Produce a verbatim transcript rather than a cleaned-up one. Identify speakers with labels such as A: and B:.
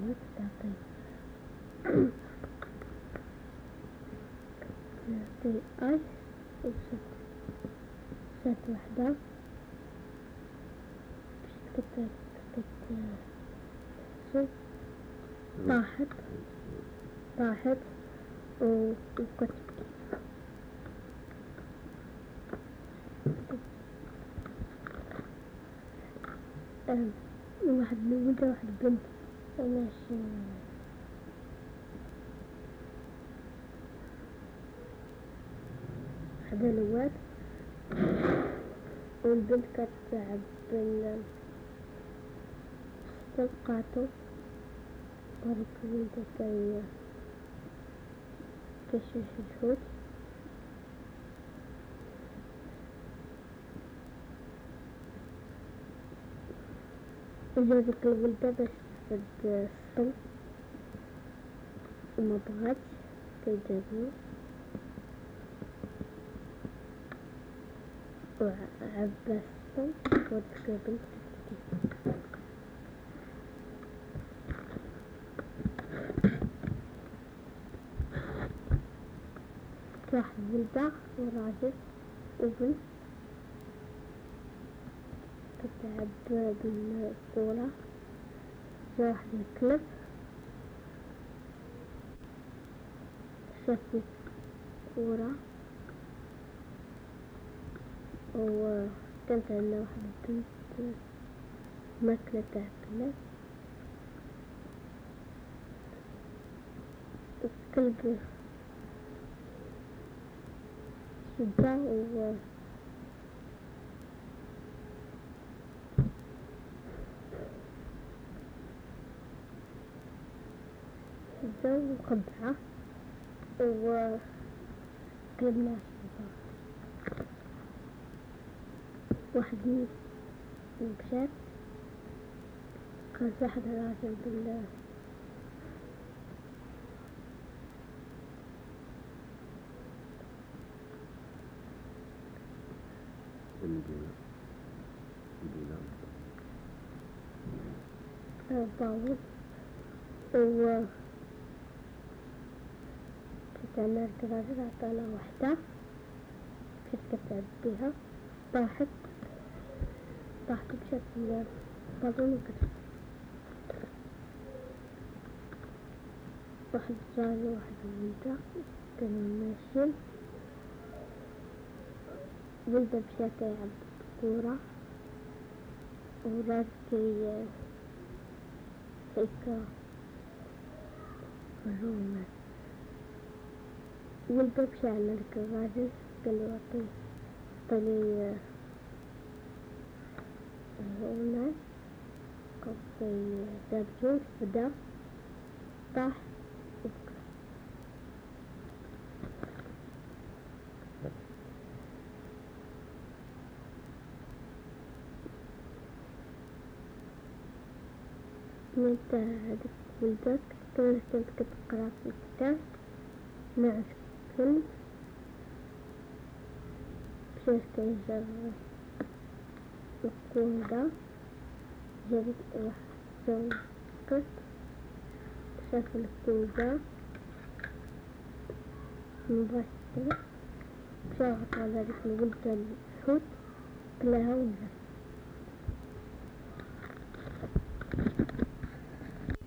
A: كلمات تعطي تعطي اي وست ست وحدة باش تكتب تكتب طاحت طاحت وكتب واحد الولد واحد البنت ماشي هذا الواد والبنت كتلعب بال استلقاتو هذيك الولد كي كيشوف الحوت وجا ديك الولدة باش تفد السطل وما بغاتش كيجابو وعبى السطل وديك البنت كتبكي. واحد الولدة وراجل وبنت كتلعب بالكورة، جا واحد الكلب شاف الكورة وكانت عندنا واحد البنت ماكلة تاع الكلب، الكلب شدها و شدها وخدعها و قلبنا شدها. واحد مشات كان واحد راجل بال باول و كتعمل الراجل عطانا وحدة مشات كتلعب بيها طاحت طاحت مشات البالون وكتب. واحد الراجل وواحد الولدة كانوا ماشيين، الولدة مشات تلعب بالكورة والراجل كي هيكا فرجونا. الولدة مشى على ديك الراجل قالو عطيه عطيني هنا قصي دابجوج بدا طاح وبكى. وانت هاديك ولدك كانت كتقرا في الكتاب مع فيلم مشات كيجر الكورة جابت واحد زوجت شاف الكورة مباشرة مشى عطا هاديك الولدة الحوت كلاها ونزل.